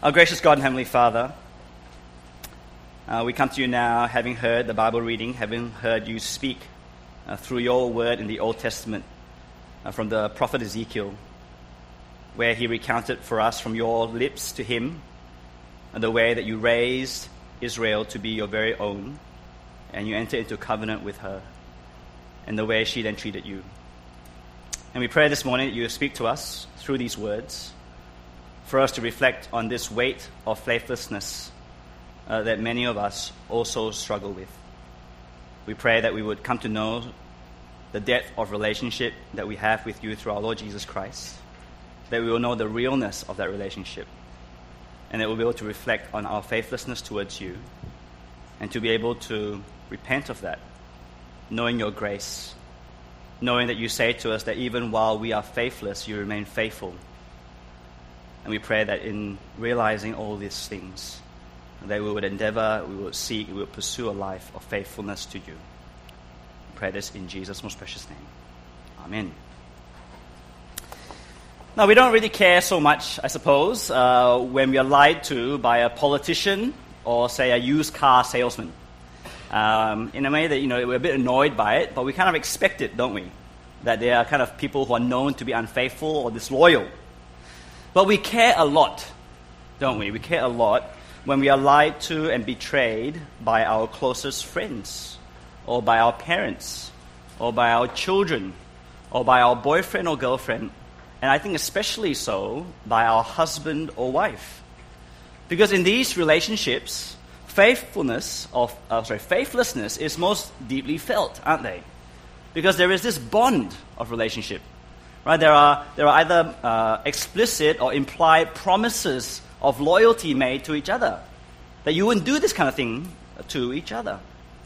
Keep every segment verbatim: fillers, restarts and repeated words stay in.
Our gracious God and Heavenly Father, uh, we come to you now having heard the Bible reading, having heard you speak uh, through your word in the Old Testament uh, from the prophet Ezekiel, where he recounted for us from your lips to him uh, the way that you raised Israel to be your very own, and you entered into covenant with her, and the way she then treated you. And we pray this morning that you speak to us through these words, for us to reflect on this weight of faithlessness uh, that many of us also struggle with. We pray that we would come to know the depth of relationship that we have with you through our Lord Jesus Christ, that we will know the realness of that relationship, and that we'll be able to reflect on our faithlessness towards you, and to be able to repent of that, knowing your grace, knowing that you say to us that even while we are faithless, you remain faithful. And we pray that in realizing all these things, that we would endeavor, we would seek, we would pursue a life of faithfulness to you. We pray this in Jesus' most precious name. Amen. Now, we don't really care so much, I suppose, uh, when we are lied to by a politician or, say, a used car salesman. Um, in a way that, you know, we're a bit annoyed by it, but we kind of expect it, don't we? That they are kind of people who are known to be unfaithful or disloyal. But we care a lot, don't we? We care a lot when we are lied to and betrayed by our closest friends, or by our parents, or by our children, or by our boyfriend or girlfriend, and I think especially so by our husband or wife. Because in these relationships, faithfulness, of, uh, sorry, faithlessness is most deeply felt, aren't they? Because there is this bond of relationship. Right, there are there are either uh, explicit or implied promises of loyalty made to each other, that you wouldn't do this kind of thing to each other.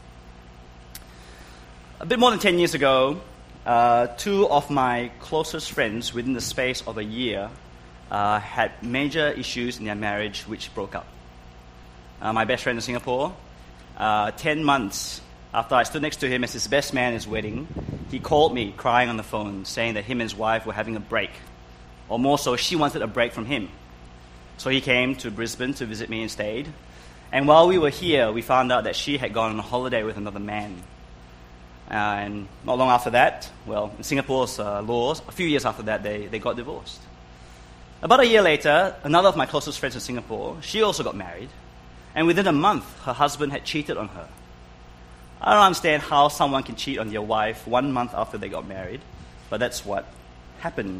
A bit more than ten years ago, uh, two of my closest friends within the space of a year uh, had major issues in their marriage which broke up. Uh, my best friend in Singapore, uh, ten months after I stood next to him as his best man at his wedding, he called me crying on the phone, saying that him and his wife were having a break. Or more so, she wanted a break from him. So he came to Brisbane to visit me and stayed. And while we were here, we found out that she had gone on a holiday with another man. Uh, and not long after that, well, in Singapore's uh, laws, a few years after that, they, they got divorced. About a year later, another of my closest friends in Singapore, she also got married. And within a month, her husband had cheated on her. I don't understand how someone can cheat on their wife one month after they got married, but that's what happened.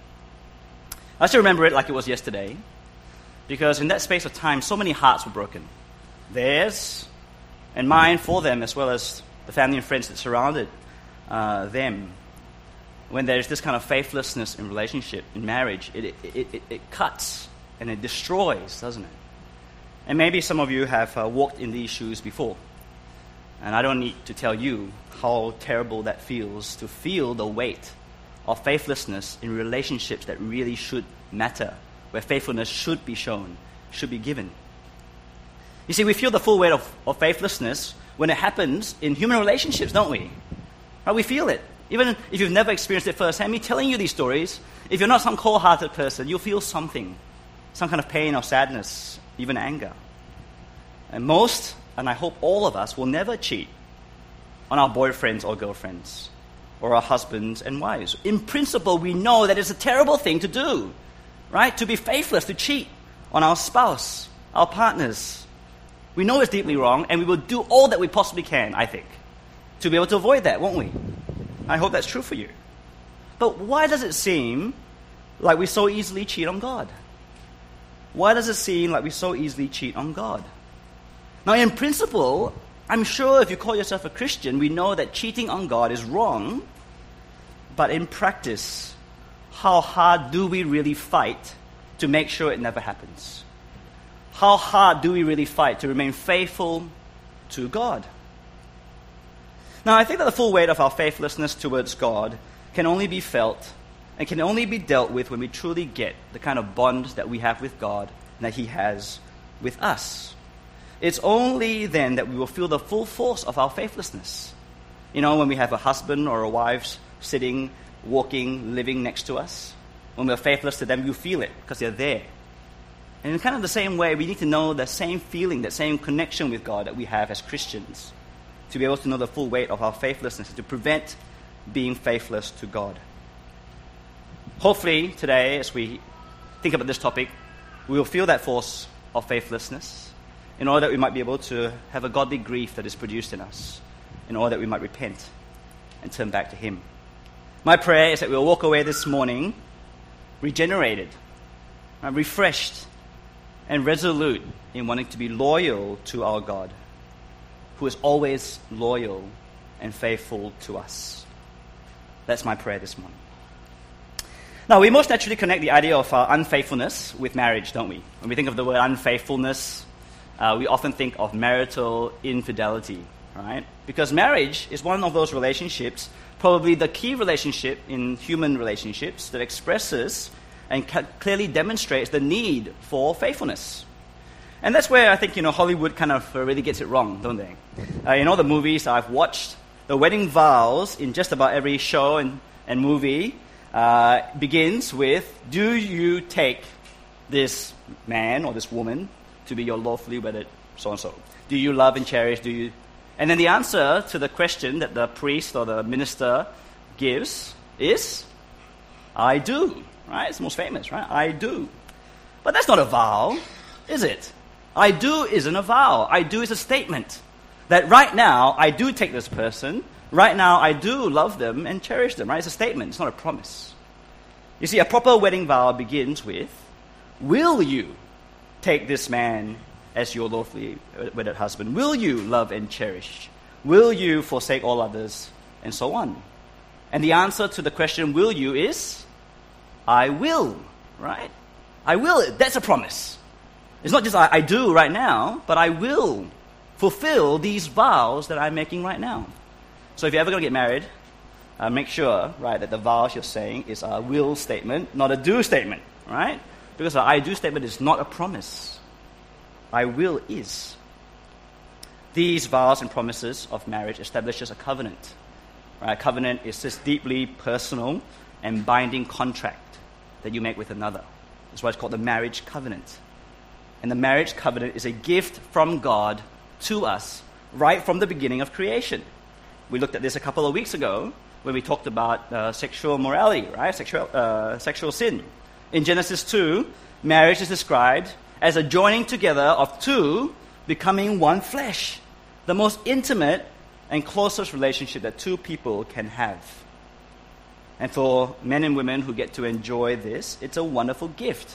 I still remember it like it was yesterday, because in that space of time, so many hearts were broken. Theirs and mine for them, as well as the family and friends that surrounded uh, them. When there's this kind of faithlessness in relationship, in marriage, it, it, it, it cuts and it destroys, doesn't it? And maybe some of you have uh, walked in these shoes before. And I don't need to tell you how terrible that feels, to feel the weight of faithlessness in relationships that really should matter, where faithfulness should be shown, should be given. You see, we feel the full weight of, of faithlessness when it happens in human relationships, don't we? Right? We feel it. Even if you've never experienced it firsthand, me telling you these stories, if you're not some cold-hearted person, you'll feel something, some kind of pain or sadness, even anger. And most, and I hope all of us, will never cheat on our boyfriends or girlfriends or our husbands and wives. In principle, we know that it's a terrible thing to do, right? To be faithless, to cheat on our spouse, our partners. We know it's deeply wrong, and we will do all that we possibly can, I think, to be able to avoid that, won't we? I hope that's true for you. But why does it seem like we so easily cheat on God? Why does it seem like we so easily cheat on God? Now, in principle, I'm sure if you call yourself a Christian, we know that cheating on God is wrong. But in practice, how hard do we really fight to make sure it never happens? How hard do we really fight to remain faithful to God? Now, I think that the full weight of our faithlessness towards God can only be felt and can only be dealt with when we truly get the kind of bond that we have with God and that He has with us. It's only then that we will feel the full force of our faithlessness. You know, when we have a husband or a wife sitting, walking, living next to us, when we're faithless to them, you feel it because they're there. And in kind of the same way, we need to know the same feeling, that same connection with God that we have as Christians, to be able to know the full weight of our faithlessness, to prevent being faithless to God. Hopefully, today, as we think about this topic, we will feel that force of faithlessness in order that we might be able to have a godly grief that is produced in us, in order that we might repent and turn back to Him. My prayer is that we'll walk away this morning regenerated, uh, refreshed, and resolute in wanting to be loyal to our God, who is always loyal and faithful to us. That's my prayer this morning. Now, we most naturally connect the idea of uh, unfaithfulness with marriage, don't we? When we think of the word unfaithfulness, uh, we often think of marital infidelity, right? Because marriage is one of those relationships, probably the key relationship in human relationships, that expresses and ca- clearly demonstrates the need for faithfulness. And that's where I think, you know, Hollywood kind of uh, really gets it wrong, don't they? Uh, in all the movies I've watched, the wedding vows in just about every show and, and movie uh, begins with, do you take this man or this woman to be your lawfully wedded so-and-so? Do you love and cherish? Do you? And then the answer to the question that the priest or the minister gives is, I do. Right? It's the most famous, right? I do. But that's not a vow, is it? I do isn't a vow. I do is a statement that right now I do take this person, right now I do love them and cherish them, right? It's a statement, it's not a promise. You see, a proper wedding vow begins with, will you take this man as your lawfully wedded husband? Will you love and cherish? Will you forsake all others? And so on. And the answer to the question, will you, is, I will, right? I will. That's a promise. It's not just I, I do right now, but I will fulfill these vows that I'm making right now. So if you're ever going to get married, uh, make sure, right, that the vows you're saying is a will statement, not a do statement, right? Because the I do statement is not a promise. I will is. These vows and promises of marriage establishes a covenant. Right? A covenant is this deeply personal and binding contract that you make with another. That's why it's called the marriage covenant. And the marriage covenant is a gift from God to us right from the beginning of creation. We looked at this a couple of weeks ago when we talked about uh, sexual morality, right? Sexual, uh, sexual sin. In Genesis two, marriage is described as a joining together of two becoming one flesh. The most intimate and closest relationship that two people can have. And for men and women who get to enjoy this, it's a wonderful gift.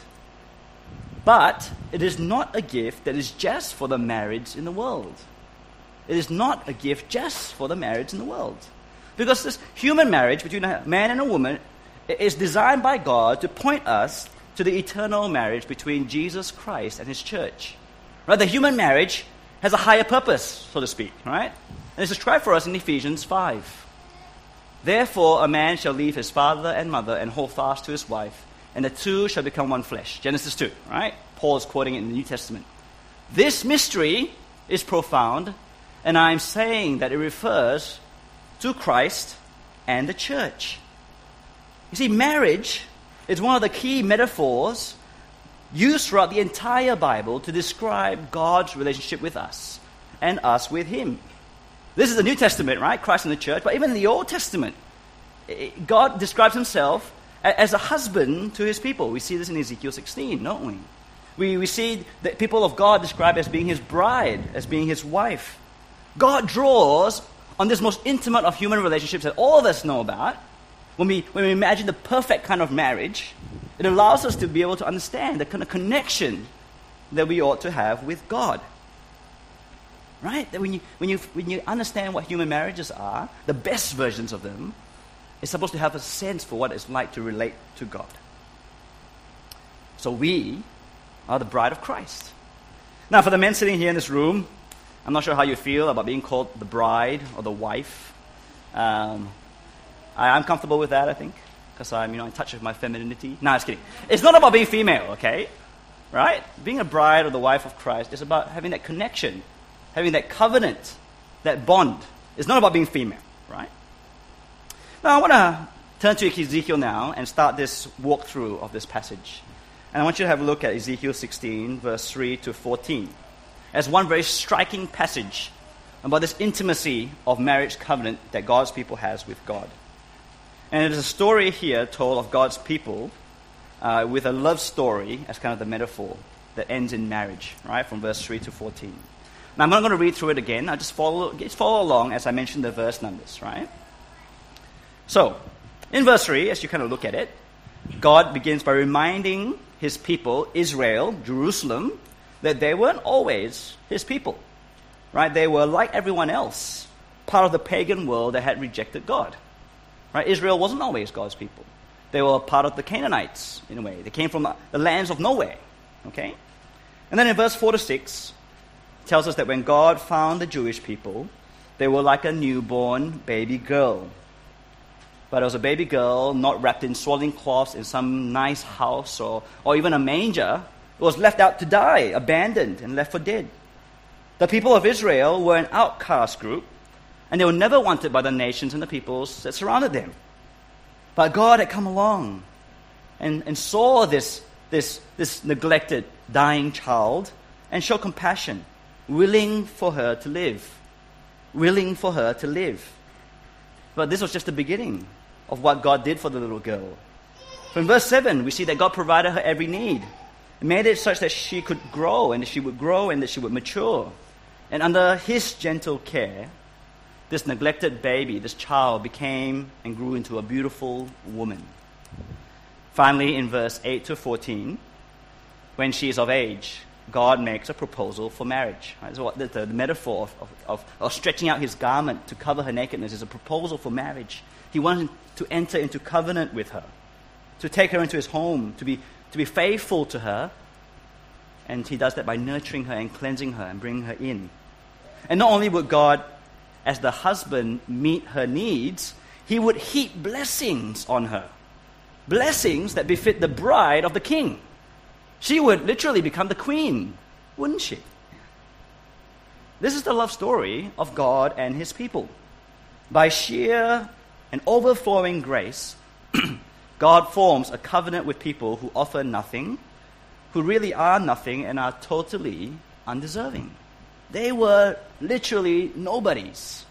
But it is not a gift that is just for the marriage in the world. It is not a gift just for the marriage in the world. Because this human marriage between a man and a woman is designed by God to point us to the eternal marriage between Jesus Christ and His church. Right? The human marriage has a higher purpose, so to speak, right? And it's described for us in Ephesians five. Therefore, a man shall leave his father and mother and hold fast to his wife, and the two shall become one flesh. Genesis two, right? Paul is quoting it in the New Testament. This mystery is profound, and I'm saying that it refers to Christ and the church. You see, marriage is one of the key metaphors used throughout the entire Bible to describe God's relationship with us and us with Him. This is the New Testament, right? Christ and the church. But even in the Old Testament, God describes Himself as a husband to His people. We see this in Ezekiel sixteen, don't we? We, we see the people of God described as being His bride, as being His wife. God draws on this most intimate of human relationships that all of us know about. When we, when we imagine the perfect kind of marriage, it allows us to be able to understand the kind of connection that we ought to have with God. Right? That when you, when you, when you understand what human marriages are, the best versions of them, it's supposed to have a sense for what it's like to relate to God. So we are the bride of Christ. Now, for the men sitting here in this room, I'm not sure how you feel about being called the bride or the wife. Um, I, I'm comfortable with that, I think, because I'm, you know, in touch with my femininity. No, I'm just kidding. It's not about being female, okay? Right? Being a bride or the wife of Christ is about having that connection, having that covenant, that bond. It's not about being female, right? Now, I want to turn to Ezekiel now and start this walkthrough of this passage. And I want you to have a look at Ezekiel sixteen, verse three to fourteen, as one very striking passage about this intimacy of marriage covenant that God's people has with God. And it is a story here told of God's people uh, with a love story as kind of the metaphor that ends in marriage, right, from verse three to fourteen. Now, I'm not going to read through it again. I just follow, just follow along as I mention the verse numbers, right? So, in verse three, as you kind of look at it, God begins by reminding his people, Israel, Jerusalem, that they weren't always his people, right? They were like everyone else, part of the pagan world that had rejected God, right? Israel wasn't always God's people. They were part of the Canaanites, in a way. They came from the lands of nowhere, okay? And then in verse four to six, it tells us that when God found the Jewish people, they were like a newborn baby girl. But it was a baby girl not wrapped in swaddling cloths in some nice house or, or even a manger. It was left out to die, abandoned and left for dead. The people of Israel were an outcast group, and they were never wanted by the nations and the peoples that surrounded them. But God had come along and, and saw this, this, this neglected, dying child and showed compassion, willing for her to live. Willing for her to live. But this was just the beginning of what God did for the little girl. From verse seven, we see that God provided her every need. He made it such that she could grow, and that she would grow, and that she would mature. And under his gentle care, this neglected baby, this child, became and grew into a beautiful woman. Finally, in verse eight to fourteen, when she is of age, God makes a proposal for marriage. Right? So what, the, the metaphor of, of, of, of stretching out his garment to cover her nakedness is a proposal for marriage. He wanted to enter into covenant with her, to take her into his home, to be, to be faithful to her. And he does that by nurturing her and cleansing her and bringing her in. And not only would God, as the husband, meet her needs, he would heap blessings on her. Blessings that befit the bride of the king. She would literally become the queen, wouldn't she? This is the love story of God and his people. By sheer and overflowing grace, God forms a covenant with people who offer nothing, who really are nothing and are totally undeserving. They were literally nobodies.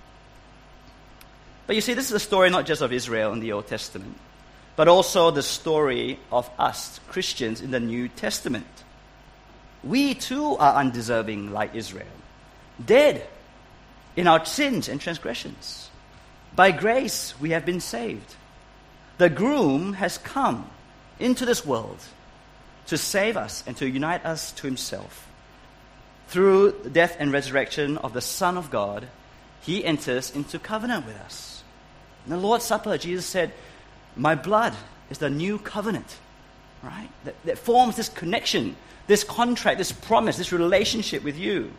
But you see, this is a story not just of Israel in the Old Testament, but also the story of us, Christians, in the New Testament. We too are undeserving like Israel, dead in our sins and transgressions. By grace we have been saved. The groom has come into this world to save us and to unite us to himself. Through the death and resurrection of the Son of God, he enters into covenant with us. In the Lord's Supper, Jesus said, my blood is the new covenant, right? That, that forms this connection, this contract, this promise, this relationship with you.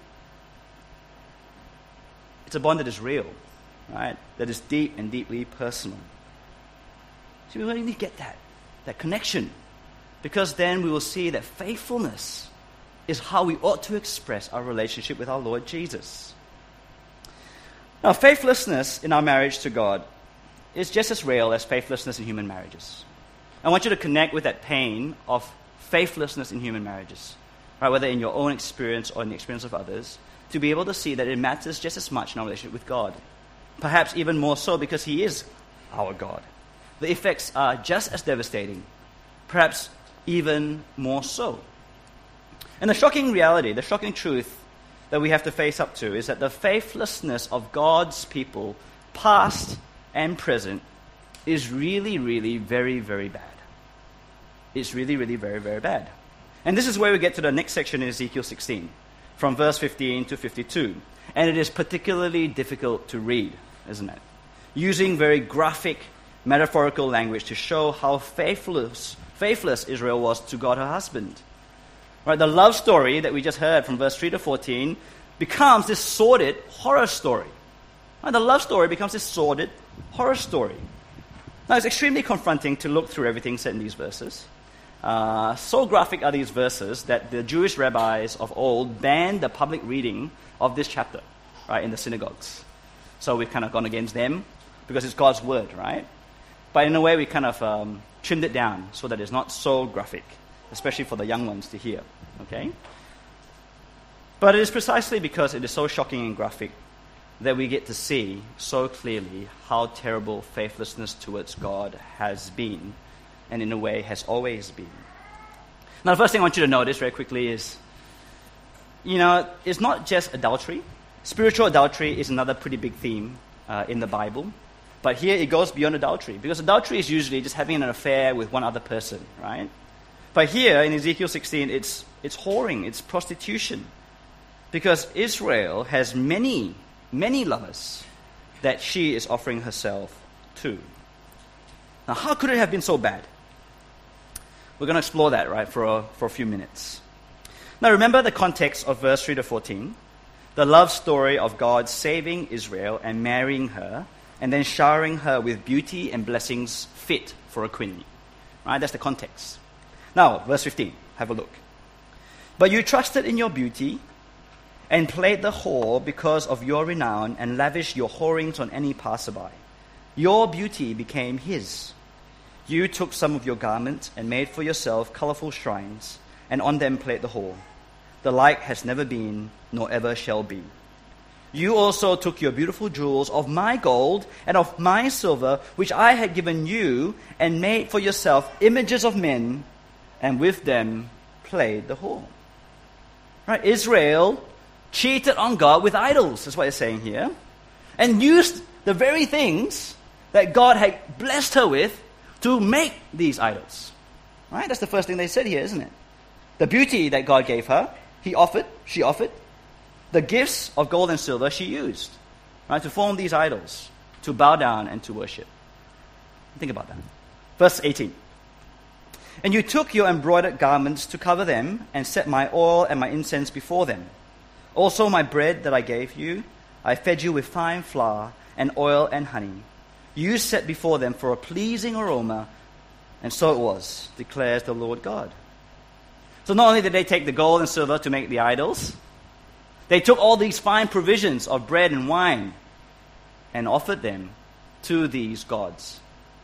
It's a bond that is real, right? That is deep and deeply personal. So we really need to get that, that connection. Because then we will see that faithfulness is how we ought to express our relationship with our Lord Jesus. Now, faithlessness in our marriage to God is just as real as faithlessness in human marriages. I want you to connect with that pain of faithlessness in human marriages, right? Whether in your own experience or in the experience of others, to be able to see that it matters just as much in our relationship with God. Perhaps even more so because he is our God. The effects are just as devastating, perhaps even more so. And the shocking reality, the shocking truth that we have to face up to is that the faithlessness of God's people, past and present, is really, really very, very bad. It's really, really very, very bad. And this is where we get to the next section in Ezekiel sixteen, from verse fifteen to fifty-two. And it is particularly difficult to read, isn't it? Using very graphic, metaphorical language to show how faithless, faithless Israel was to God, her husband. Right, the love story that we just heard from verse three to fourteen becomes this sordid horror story. Right, the love story becomes this sordid horror story. Now, it's extremely confronting to look through everything said in these verses. Uh, so graphic are these verses that the Jewish rabbis of old banned the public reading of this chapter, right, in the synagogues. So we've kind of gone against them because it's God's word, right? But in a way, we kind of um, trimmed it down so that it's not so graphic. especially for the young ones to hear. Okay? But it is precisely because it is so shocking and graphic that we get to see so clearly how terrible faithlessness towards God has been, and in a way has always been. Now, the first thing I want you to notice very quickly is, you know, it's not just adultery. Spiritual adultery is another pretty big theme uh, in the Bible. But here it goes beyond adultery, because adultery is usually just having an affair with one other person, right? But here in Ezekiel sixteen, it's it's whoring, it's prostitution. Because Israel has many, many lovers that she is offering herself to. Now, how could it have been so bad? We're going to explore that, right, for a, for a few minutes. Now, remember the context of verse three to fourteen, the love story of God saving Israel and marrying her, and then showering her with beauty and blessings fit for a queen. Right? That's the context. Now, verse fifteen, have a look. But you trusted in your beauty and played the whore because of your renown and lavished your whorings on any passerby. Your beauty became his. You took some of your garments and made for yourself colorful shrines, and on them played the whore. The like has never been, nor ever shall be. You also took your beautiful jewels of my gold and of my silver, which I had given you, and made for yourself images of men, and with them played the whore. Right? Israel cheated on God with idols, is what it's saying here, and used the very things that God had blessed her with to make these idols. Right? That's the first thing they said here, isn't it? The beauty that God gave her, he offered, she offered. The gifts of gold and silver she used, right, to form these idols, to bow down and to worship. Think about that. Verse eighteen. And you took your embroidered garments to cover them, and set my oil and my incense before them. Also my bread that I gave you, I fed you with fine flour and oil and honey. You set before them for a pleasing aroma, and so it was, declares the Lord God. So not only did they take the gold and silver to make the idols, they took all these fine provisions of bread and wine and offered them to these gods.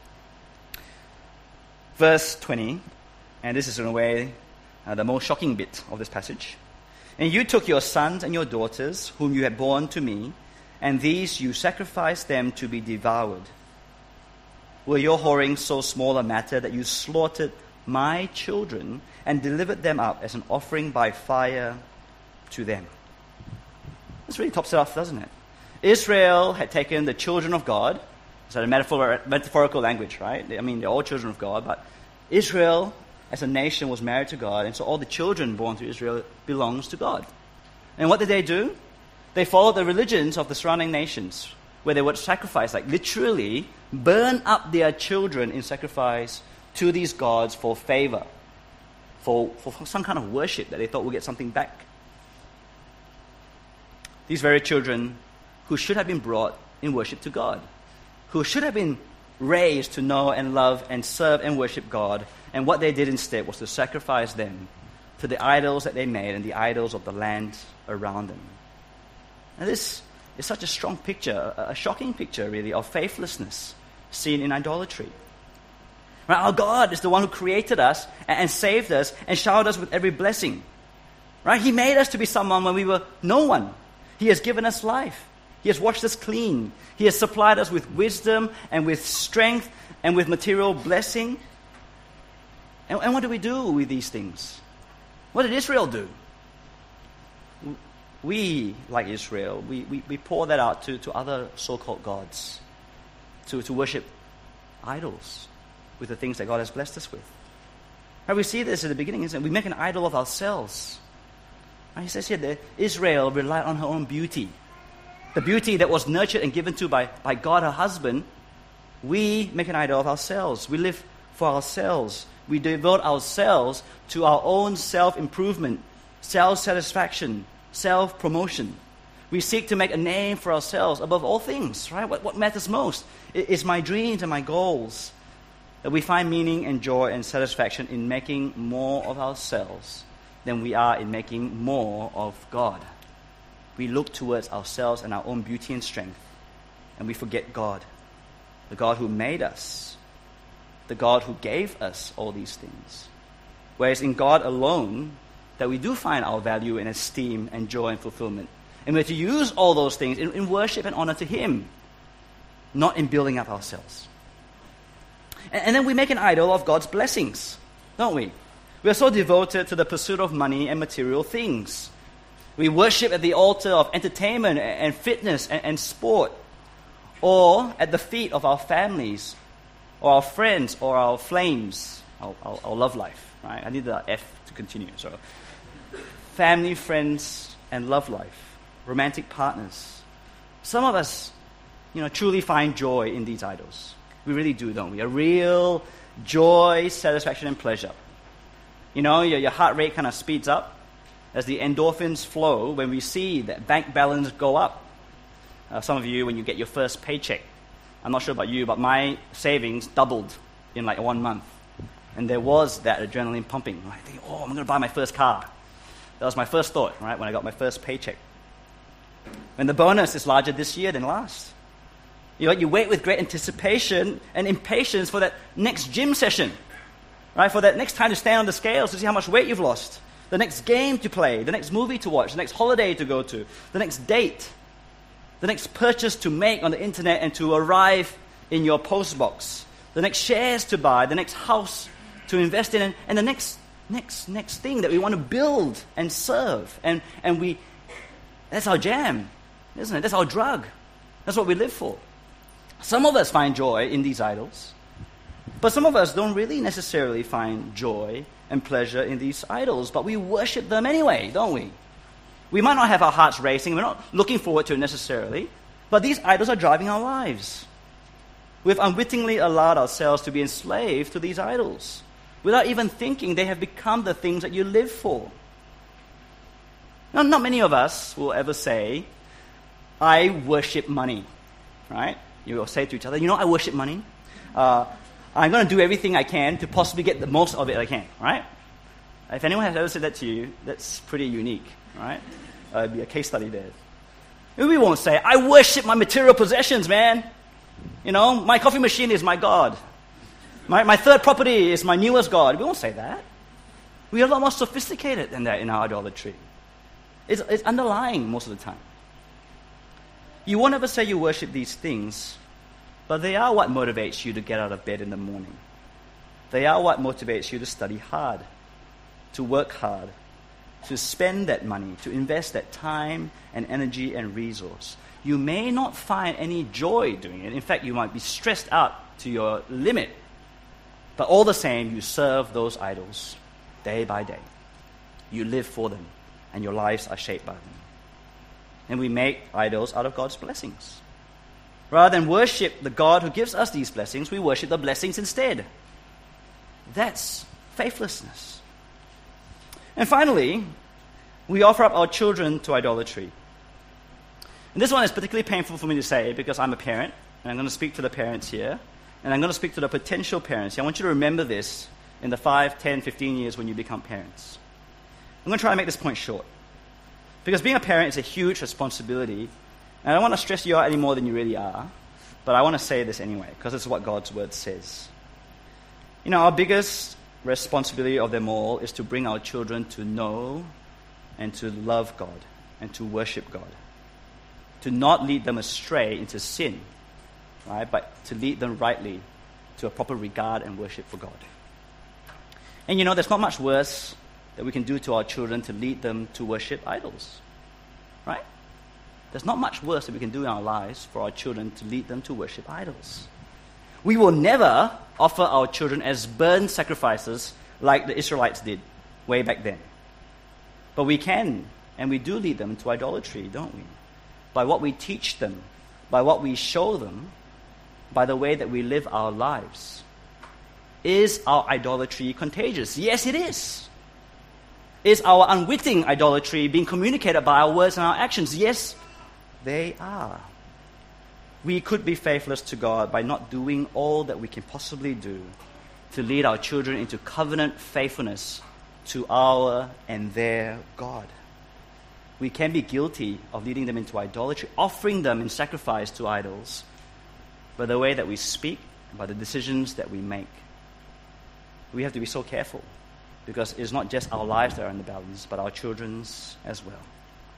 Verse twenty, and this is in a way uh, the most shocking bit of this passage. And you took your sons and your daughters, whom you had borne to me, and these you sacrificed them to be devoured. Were your whorings so small a matter that you slaughtered my children and delivered them up as an offering by fire to them? This really tops it off, doesn't it? Israel had taken the children of God. It's a metaphor, metaphorical language, right? I mean, they're all children of God, but Israel as a nation was married to God, and so all the children born to Israel belongs to God. And what did they do? They followed the religions of the surrounding nations, where they would sacrifice, like literally burn up their children in sacrifice to these gods for favor, for, for some kind of worship that they thought would get something back. These very children who should have been brought in worship to God, who should have been raised to know and love and serve and worship God, and what they did instead was to sacrifice them to the idols that they made and the idols of the land around them. And this is such a strong picture, a shocking picture really, of faithlessness seen in idolatry. Right? Our God is the one who created us and saved us and showered us with every blessing. Right? He made us to be someone when we were no one. He has given us life. He has washed us clean. He has supplied us with wisdom and with strength and with material blessing. And, and what do we do with these things? What did Israel do? We, like Israel, we, we, we pour that out to, to other so-called gods, to, to worship idols with the things that God has blessed us with. Right, we see this at the beginning, isn't it? We make an idol of ourselves. Right, he says here that Israel relied on her own beauty. The beauty that was nurtured and given to by, by God, her husband. We make an idol of ourselves. We live for ourselves. We devote ourselves to our own self-improvement, self-satisfaction, self-promotion. We seek to make a name for ourselves above all things, right? What, what matters most is my dreams and my goals. That we find meaning and joy and satisfaction in making more of ourselves than we are in making more of God. We look towards ourselves and our own beauty and strength, and we forget God, the God who made us, the God who gave us all these things. Whereas in God alone, that we do find our value and esteem and joy and fulfillment. And we're to use all those things in, in worship and honor to Him, not in building up ourselves. And, and then we make an idol of God's blessings, don't we? We are so devoted to the pursuit of money and material things. We worship at the altar of entertainment and fitness and, and sport, or at the feet of our families, or our friends, or our flames, our, our, our love life. Right? I need the F to continue. So, family, friends, and love life, romantic partners. Some of us, you know, truly find joy in these idols. We really do, don't we? A real joy, satisfaction, and pleasure. You know, your, your heart rate kind of speeds up as the endorphins flow when we see that bank balance go up. Uh, some of you, when you get your first paycheck, I'm not sure about you, but my savings doubled in like one month. And there was that adrenaline pumping. I think, oh, I'm going to buy my first car. That was my first thought, right, when I got my first paycheck. When the bonus is larger this year than last. You know, you wait with great anticipation and impatience for that next gym session, right? For that next time to stand on the scales to see how much weight you've lost. The next game to play, the next movie to watch, the next holiday to go to, the next date, the next purchase to make on the internet and to arrive in your post box, the next shares to buy, the next house to invest in, and, and the next, next, next thing that we want to build and serve. And, and we, that's our jam, isn't it? That's our drug. That's what we live for. Some of us find joy in these idols, but some of us don't really necessarily find joy and pleasure in these idols, but we worship them anyway, don't we? We might not have our hearts racing, we're not looking forward to it necessarily, but these idols are driving our lives. We've unwittingly allowed ourselves to be enslaved to these idols, without even thinking they have become the things that you live for. Now, not many of us will ever say, I worship money, right? You will say to each other, you know, I worship money. Uh, I'm going to do everything I can to possibly get the most of it I can, right? If anyone has ever said that to you, that's pretty unique, right? Uh, it'd be a case study there. We won't say, I worship my material possessions, man. You know, my coffee machine is my God. My, my third property is my newest God. We won't say that. We are a lot more sophisticated than that in our idolatry. It's, it's underlying most of the time. You won't ever say you worship these things, but they are what motivates you to get out of bed in the morning. They are what motivates you to study hard, to work hard, to spend that money, to invest that time and energy and resource. You may not find any joy doing it. In fact, you might be stressed out to your limit. But all the same, you serve those idols day by day. You live for them, and your lives are shaped by them. And we make idols out of God's blessings. Rather than worship the God who gives us these blessings, we worship the blessings instead. That's faithlessness. And finally, we offer up our children to idolatry. And this one is particularly painful for me to say because I'm a parent, and I'm going to speak to the parents here, and I'm going to speak to the potential parents. I want you to remember this in the five, ten, fifteen years when you become parents. I'm going to try and make this point short. Because being a parent is a huge responsibility, and I don't want to stress you out any more than you really are, but I want to say this anyway, because it's what God's word says. You know, our biggest responsibility of them all is to bring our children to know and to love God and to worship God. To not lead them astray into sin, right? But to lead them rightly to a proper regard and worship for God. And you know, there's not much worse that we can do to our children to lead them to worship idols, right? There's not much worse that we can do in our lives for our children to lead them to worship idols. We will never offer our children as burnt sacrifices like the Israelites did way back then. But we can, and we do lead them to idolatry, don't we? By what we teach them, by what we show them, by the way that we live our lives. Is our idolatry contagious? Yes, it is. Is our unwitting idolatry being communicated by our words and our actions? Yes, they are. We could be faithless to God by not doing all that we can possibly do to lead our children into covenant faithfulness to our and their God. We can be guilty of leading them into idolatry, offering them in sacrifice to idols, by the way that we speak and by the decisions that we make. We have to be so careful. because it's not just our lives that are in the balance, but our children's as well.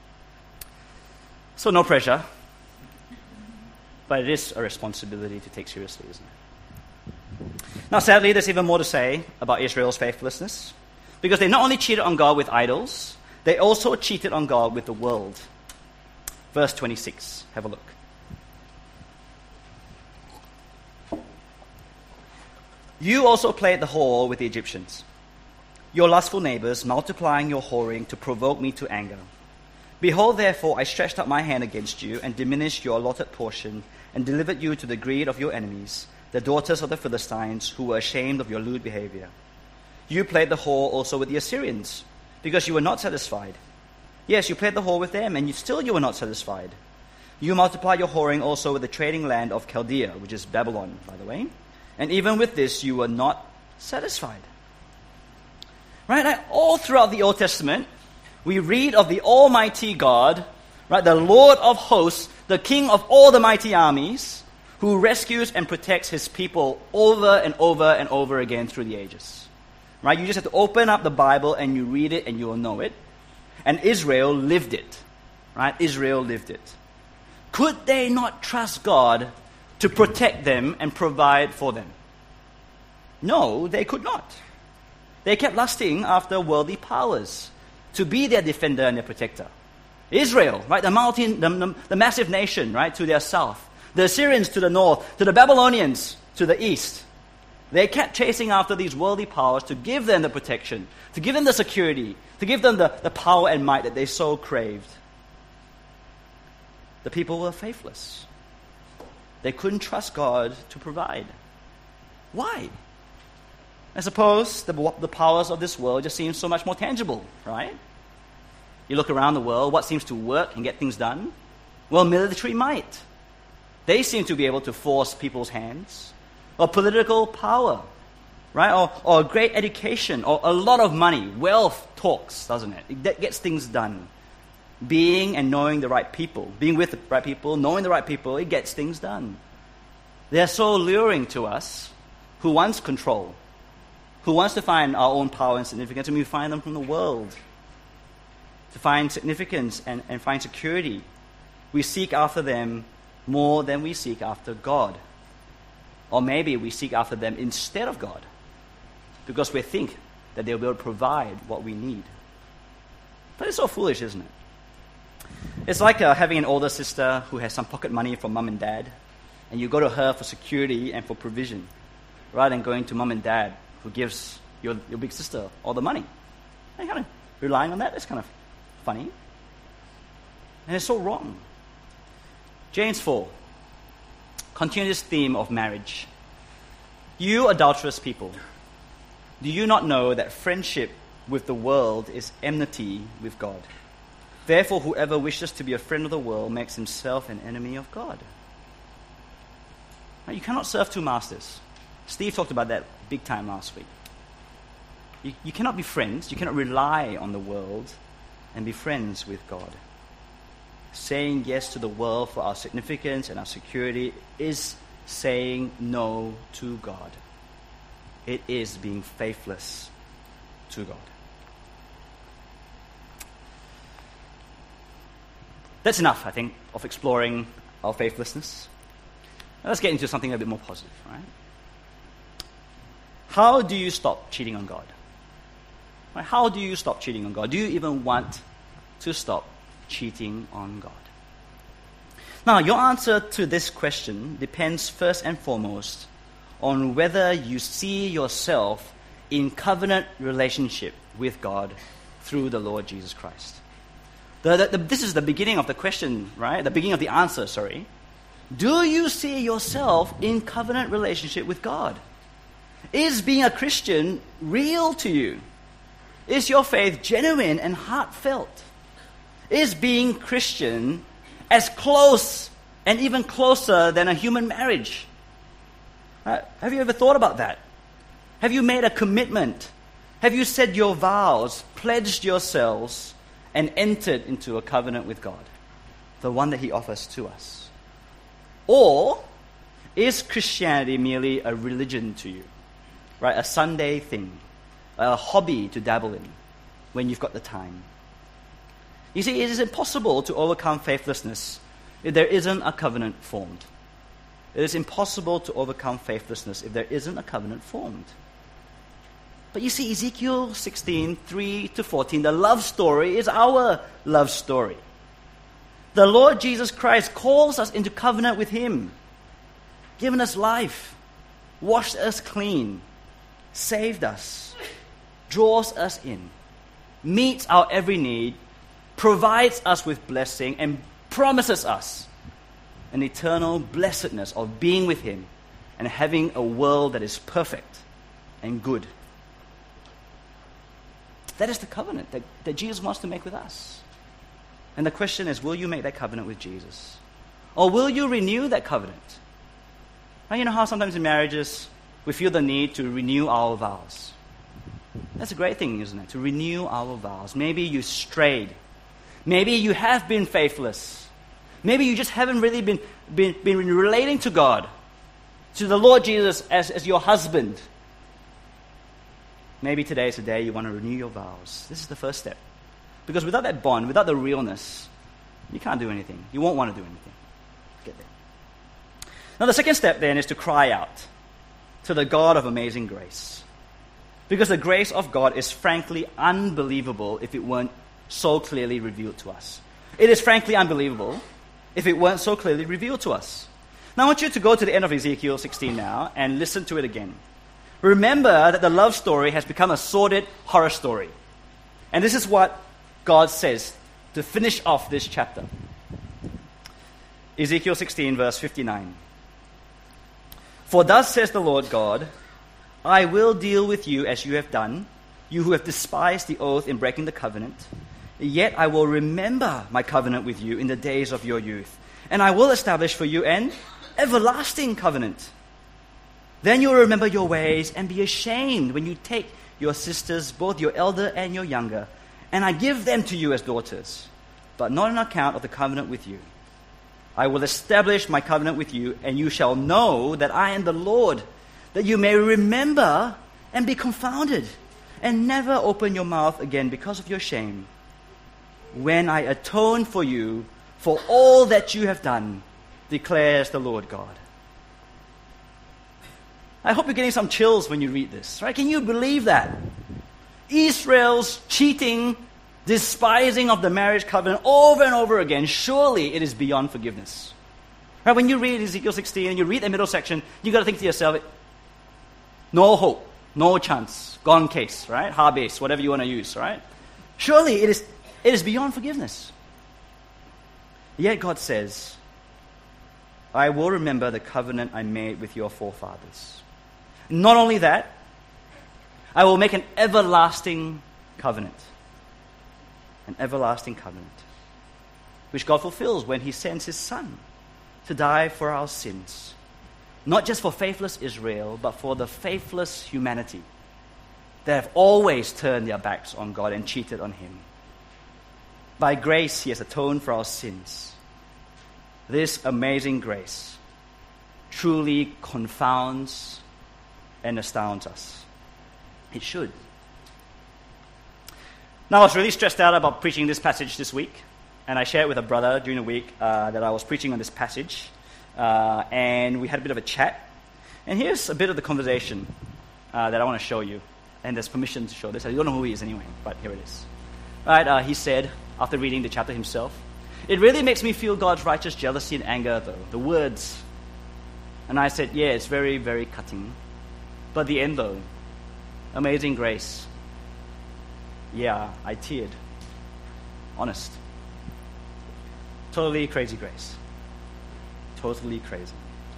So no pressure, but it is a responsibility to take seriously, isn't it? Now, sadly, there's even more to say about Israel's faithlessness, because they not only cheated on God with idols, they also cheated on God with the world. Verse twenty-six, have a look. You also played the whore with the Egyptians, your lustful neighbors, multiplying your whoring to provoke me to anger. Behold, therefore, I stretched out my hand against you and diminished your allotted portion and delivered you to the greed of your enemies, the daughters of the Philistines, who were ashamed of your lewd behavior. You played the whore also with the Assyrians, because you were not satisfied. Yes, you played the whore with them, and you, still you were not satisfied. You multiplied your whoring also with the trading land of Chaldea, which is Babylon, by the way. And even with this, you were not satisfied. Right? Like, all throughout the Old Testament, we read of the Almighty God, right, the Lord of hosts, the King of all the mighty armies, who rescues and protects his people over and over and over again through the ages. Right? You just have to open up the Bible and you read it and you will know it. And Israel lived it. Right? Israel lived it. Could they not trust God to protect them and provide for them? No, they could not. They kept lusting after worldly powers to be their defender and their protector. Israel, right, the mountain, the, the, the massive nation, right, to their south. The Assyrians to the north, to the Babylonians to the east. They kept chasing after these worldly powers to give them the protection, to give them the security, to give them the, the power and might that they so craved. The people were faithless. They couldn't trust God to provide. Why? I suppose the, the powers of this world just seem so much more tangible, right? You look around the world, what seems to work and get things done? Well, military might. They seem to be able to force people's hands. Or political power, right? Or, or great education, or a lot of money. Wealth talks, doesn't it? It gets things done. Being and knowing the right people, being with the right people, knowing the right people, it gets things done. They're so alluring to us who wants control, who wants to find our own power and significance, and we find them from the world. To find significance and, and find security, we seek after them more than we seek after God. Or maybe we seek after them instead of God, because we think that they'll be able to provide what we need. But it's so foolish, isn't it? It's like uh, having an older sister who has some pocket money from mum and dad, and you go to her for security and for provision, rather than going to mum and dad who gives your, your big sister all the money. And kind of relying on that, it's kind of funny. And it's so wrong. James four. Continue this theme of marriage. You adulterous people, do you not know that friendship with the world is enmity with God? Therefore, whoever wishes to be a friend of the world makes himself an enemy of God. Now, you cannot serve two masters. Steve talked about that big time last week. You, you cannot be friends. You cannot rely on the world and be friends with God. Saying yes to the world for our significance and our security is saying no to God. It is being faithless to God. That's enough, I think, of exploring our faithlessness. Now let's get into something a bit more positive, right? How do you stop cheating on God? Right? How do you stop cheating on God? Do you even want to stop cheating on God? Now, your answer to this question depends first and foremost on whether you see yourself in covenant relationship with God through the Lord Jesus Christ. The, the, the, this is the beginning of the question, right? The beginning of the answer, sorry. Do you see yourself in covenant relationship with God? Is being a Christian real to you? Is your faith genuine and heartfelt? Is being Christian as close and even closer than a human marriage? Uh, have you ever thought about that? Have you made a commitment? Have you said your vows, pledged yourselves, and entered into a covenant with God, the one that He offers to us? Or is Christianity merely a religion to you, right? A Sunday thing, a hobby to dabble in when you've got the time. You see, it is impossible to overcome faithlessness if there isn't a covenant formed. It is impossible to overcome faithlessness if there isn't a covenant formed. But you see, Ezekiel sixteen, three to fourteen, the love story is our love story. The Lord Jesus Christ calls us into covenant with Him, given us life, washed us clean, saved us, draws us in, meets our every need, provides us with blessing, and promises us an eternal blessedness of being with Him and having a world that is perfect and good. That is the covenant that, that Jesus wants to make with us. And the question is, will you make that covenant with Jesus? Or will you renew that covenant? Now, you know how sometimes in marriages we feel the need to renew our vows. That's a great thing, isn't it? To renew our vows. Maybe you strayed. Maybe you have been faithless. Maybe you just haven't really been, been, been relating to God, to the Lord Jesus as, as your husband. Maybe today is the day you want to renew your vows. This is the first step. Because without that bond, without the realness, you can't do anything. You won't want to do anything. Get there. Now the second step then is to cry out to the God of amazing grace. Because the grace of God is frankly unbelievable if it weren't so clearly revealed to us. It is frankly unbelievable if it weren't so clearly revealed to us. Now I want you to go to the end of Ezekiel sixteen now and listen to it again. Remember that the love story has become a sordid horror story. And this is what God says to finish off this chapter. Ezekiel sixteen, verse fifty-nine. For thus says the Lord God, I will deal with you as you have done, you who have despised the oath in breaking the covenant. Yet I will remember my covenant with you in the days of your youth, and I will establish for you an everlasting covenant. Then you will remember your ways and be ashamed when you take your sisters, both your elder and your younger, and I give them to you as daughters, but not on account of the covenant with you. I will establish my covenant with you, and you shall know that I am the Lord, that you may remember and be confounded, and never open your mouth again because of your shame, when I atone for you for all that you have done, declares the Lord God. I hope you're getting some chills when you read this, right? Can you believe that? Israel's cheating, despising of the marriage covenant over and over again, surely it is beyond forgiveness. Right? When you read Ezekiel sixteen and you read the middle section, you got to think to yourself, no hope, no chance, gone case, right? Habes, whatever you want to use, right? Surely it is, it is beyond forgiveness. Yet God says, I will remember the covenant I made with your forefathers. Not only that, I will make an everlasting covenant. An everlasting covenant. Which God fulfills when He sends His Son to die for our sins. Not just for faithless Israel, but for the faithless humanity that have always turned their backs on God and cheated on Him. By grace, He has atoned for our sins. This amazing grace truly confounds and astounds us. It should. Now, I was really stressed out about preaching this passage this week, and I shared with a brother during the week uh, that I was preaching on this passage, uh, and we had a bit of a chat. And here's a bit of the conversation uh, that I want to show you, and there's permission to show this. I don't know who he is anyway, but here it is. Right? Uh, he said, after reading the chapter himself, it really makes me feel God's righteous jealousy and anger, though, the words. And I said, yeah, it's very, very cutting. But the end, though, amazing grace. Yeah, I teared. Honest. Totally crazy grace. Totally crazy.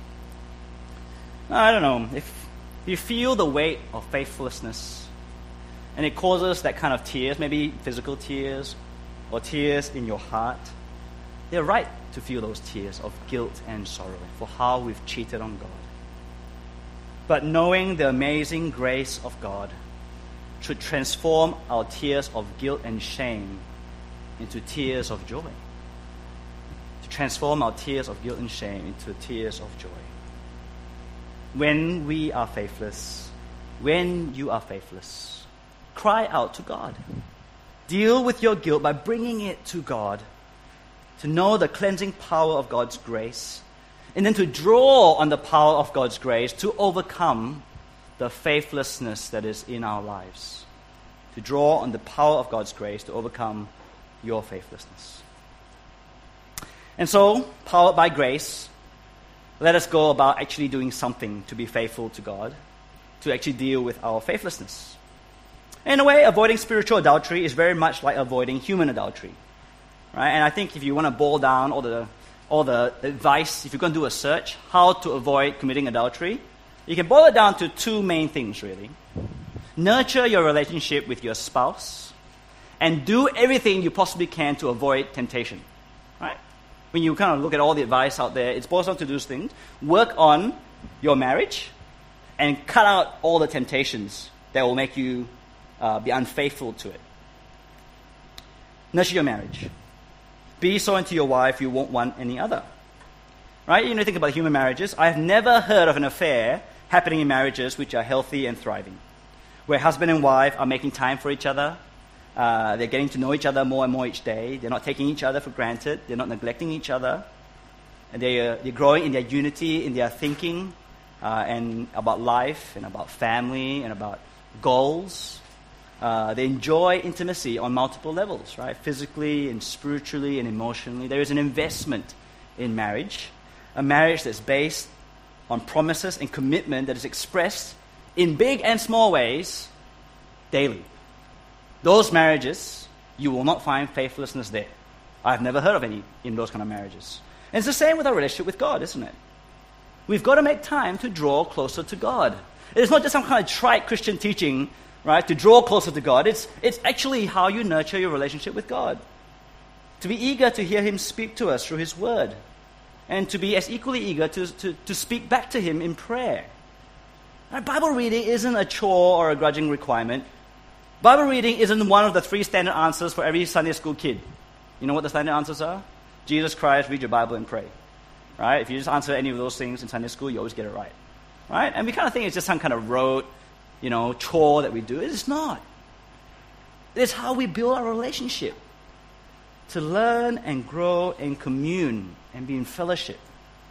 I don't know, if you feel the weight of faithlessness and it causes that kind of tears, maybe physical tears or tears in your heart, they're right to feel those tears of guilt and sorrow for how we've cheated on God. But knowing the amazing grace of God should transform our tears of guilt and shame into tears of joy. To transform our tears of guilt and shame into tears of joy. When we are faithless, when you are faithless, cry out to God. Deal with your guilt by bringing it to God, to know the cleansing power of God's grace, and then to draw on the power of God's grace to overcome the faithlessness that is in our lives. To draw on the power of God's grace to overcome your faithlessness. And so, powered by grace, let us go about actually doing something to be faithful to God, to actually deal with our faithlessness. In a way, avoiding spiritual adultery is very much like avoiding human adultery. Right? And I think if you want to boil down all the all the advice, if you're going to do a search, how to avoid committing adultery, you can boil it down to two main things, really. Nurture your relationship with your spouse, and do everything you possibly can to avoid temptation. Right? When you kind of look at all the advice out there, it's boils down to those things. Work on your marriage, and cut out all the temptations that will make you uh, be unfaithful to it. Nurture your marriage. Be so into your wife you won't want any other. Right? You know, think about human marriages. I have never heard of an affair happening in marriages which are healthy and thriving, where husband and wife are making time for each other. Uh, they're getting to know each other more and more each day. They're not taking each other for granted. They're not neglecting each other. And they are, they're growing in their unity, in their thinking, uh, and about life, and about family, and about goals. Uh, they enjoy intimacy on multiple levels, right? Physically and spiritually and emotionally. There is an investment in marriage, a marriage that's based on promises and commitment that is expressed in big and small ways daily. Those marriages, you will not find faithlessness there. I've never heard of any in those kind of marriages. And it's the same with our relationship with God, isn't it? We've got to make time to draw closer to God. It's not just some kind of trite Christian teaching, right, to draw closer to God. It's, it's actually how you nurture your relationship with God. To be eager to hear Him speak to us through His Word. And to be as equally eager to, to, to speak back to Him in prayer. Right, Bible reading isn't a chore or a grudging requirement. Bible reading isn't one of the three standard answers for every Sunday school kid. You know what the standard answers are? Jesus Christ, read your Bible and pray. Right? If you just answer any of those things in Sunday school, you always get it right. Right? And we kind of think it's just some kind of rote, you know, chore that we do. It is not. It's how we build our relationship. To learn and grow and commune and be in fellowship.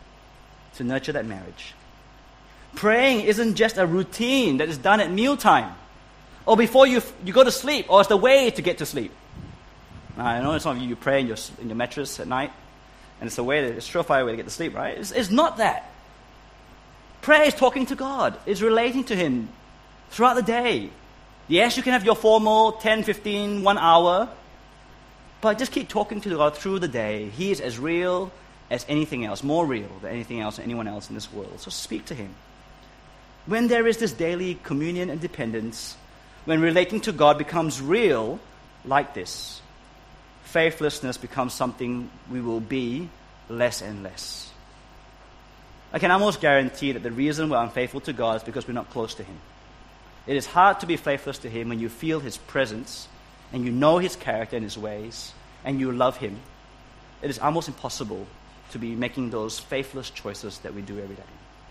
To nurture that marriage. Praying isn't just a routine that is done at mealtime. Or before you you go to sleep. Or it's the way to get to sleep. Now, I know some of you, you pray in your, in your mattress at night. And it's a way, to, it's a surefire way to get to sleep, right? It's, it's not that. Prayer is talking to God. It's relating to Him throughout the day. Yes, you can have your formal ten, fifteen, one hour, but just keep talking to God through the day. He is as real as anything else, more real than anything else and anyone else in this world. So speak to Him. When there is this daily communion and dependence, when relating to God becomes real like this, faithlessness becomes something we will be less and less. I can almost guarantee that the reason we're unfaithful to God is because we're not close to Him. It is hard to be faithless to Him when you feel His presence and you know His character and His ways and you love Him. It is almost impossible to be making those faithless choices that we do every day.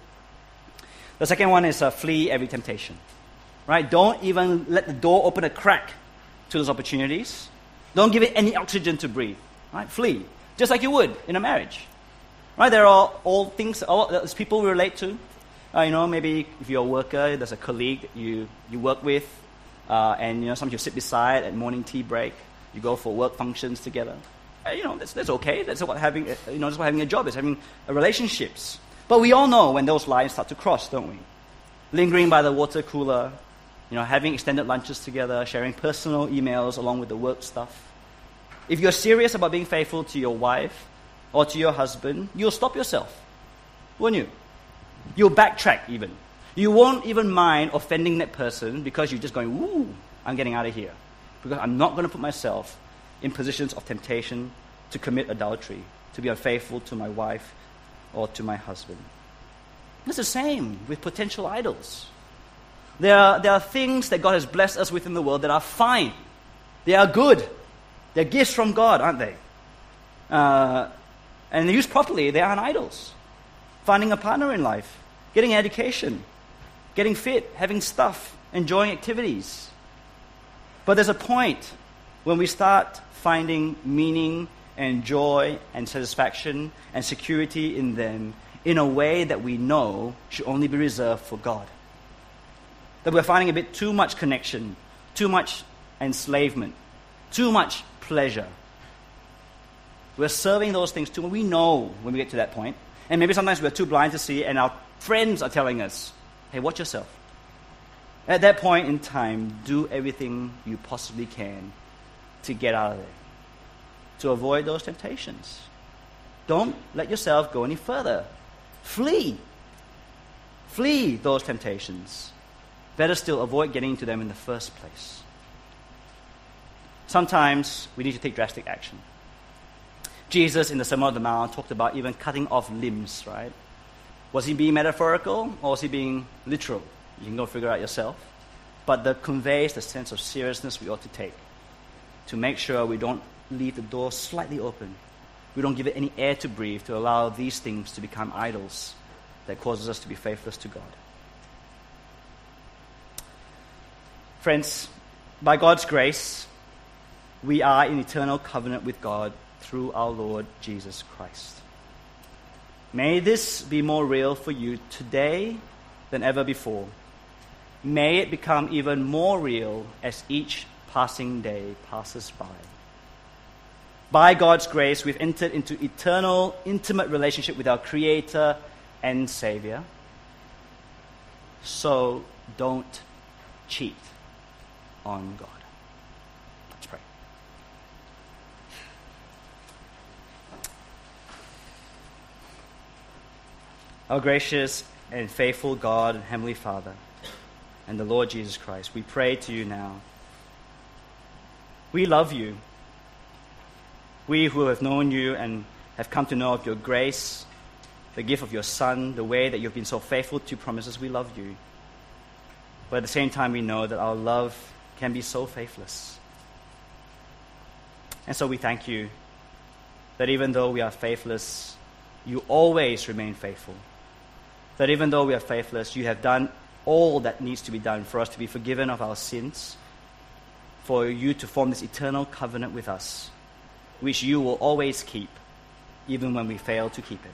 The second one is uh, flee every temptation. Right? Don't even let the door open a crack to those opportunities. Don't give it any oxygen to breathe. Right? Flee. Just like you would in a marriage. Right? There are all things, all there's people we relate to. Uh, you know, maybe if you're a worker, there's a colleague that you, you work with, uh, and you know, sometimes you sit beside at morning tea break. You go for work functions together. Uh, you know, that's, that's okay. That's what having, uh, you know, that's what having a job is, having uh, relationships. But we all know when those lines start to cross, don't we? Lingering by the water cooler, you know, having extended lunches together, sharing personal emails along with the work stuff. If you're serious about being faithful to your wife or to your husband, you'll stop yourself, won't you? You'll backtrack even. You won't even mind offending that person because you're just going, woo, I'm getting out of here. Because I'm not going to put myself in positions of temptation to commit adultery, to be unfaithful to my wife or to my husband. It's the same with potential idols. There are, there are things that God has blessed us with in the world that are fine. They are good. They're gifts from God, aren't they? Uh, and used properly, they aren't idols. Finding a partner in life, getting education, getting fit, having stuff, enjoying activities. But there's a point when we start finding meaning and joy and satisfaction and security in them in a way that we know should only be reserved for God. That we're finding a bit too much connection, too much enslavement, too much pleasure. We're serving those things too much. We know when we get to that point. And maybe sometimes we're too blind to see, and our friends are telling us, hey, watch yourself. At that point in time, do everything you possibly can to get out of there, to avoid those temptations. Don't let yourself go any further. Flee. Flee those temptations. Better still, avoid getting into them in the first place. Sometimes we need to take drastic action. Jesus, in the Sermon on the Mount, talked about even cutting off limbs, right? Was he being metaphorical or was he being literal? You can go figure out yourself. But that conveys the sense of seriousness we ought to take to make sure we don't leave the door slightly open. We don't give it any air to breathe to allow these things to become idols that causes us to be faithless to God. Friends, by God's grace, we are in eternal covenant with God through our Lord Jesus Christ. May this be more real for you today than ever before. May it become even more real as each passing day passes by. By God's grace, we've entered into eternal, intimate relationship with our Creator and Savior. So don't cheat on God. Let's pray. Our gracious and faithful God and Heavenly Father, and the Lord Jesus Christ, we pray to you now. We love you. We who have known you and have come to know of your grace, the gift of your Son, the way that you've been so faithful to promises, we love you. But at the same time, we know that our love can be so faithless. And so we thank you that even though we are faithless, you always remain faithful. That even though we are faithless, you have done all that needs to be done for us to be forgiven of our sins, for you to form this eternal covenant with us, which you will always keep, even when we fail to keep it.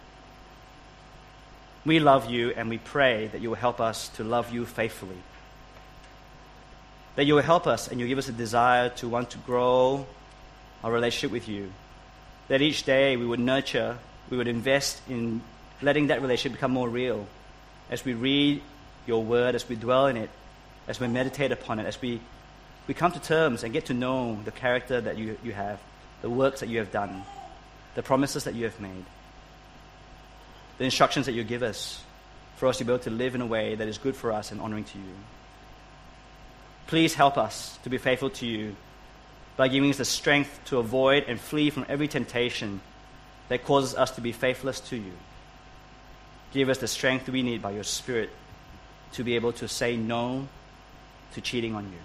We love you, and we pray that you will help us to love you faithfully. That you will help us and you give us a desire to want to grow our relationship with you. That each day we would nurture, we would invest in letting that relationship become more real as we read your word, as we dwell in it, as we meditate upon it, as we, we come to terms and get to know the character that you, you have, the works that you have done, the promises that you have made, the instructions that you give us for us to be able to live in a way that is good for us and honoring to you. Please help us to be faithful to you by giving us the strength to avoid and flee from every temptation that causes us to be faithless to you. Give us the strength we need by your Spirit to be able to say no to cheating on you.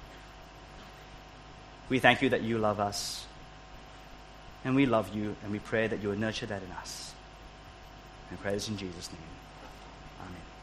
We thank you that you love us, and we love you, and we pray that you will nurture that in us. And pray this in Jesus' name. Amen.